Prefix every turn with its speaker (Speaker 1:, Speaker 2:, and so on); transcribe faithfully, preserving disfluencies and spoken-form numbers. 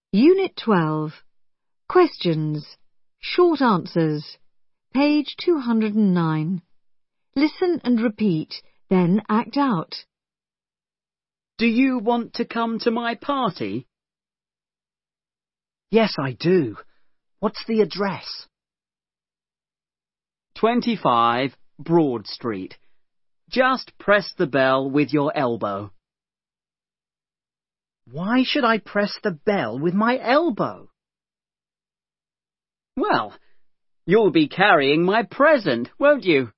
Speaker 1: Unit twelve. Questions. Short answers. Page two hundred nine. Listen and repeat, then act out.
Speaker 2: Do you want to come to my party?
Speaker 3: Yes, I do. What's the address?
Speaker 2: twenty-five Broad Street. Just press the bell with your elbow.
Speaker 3: Why should I press the bell with my elbow?
Speaker 2: Well, you'll be carrying my present, won't you?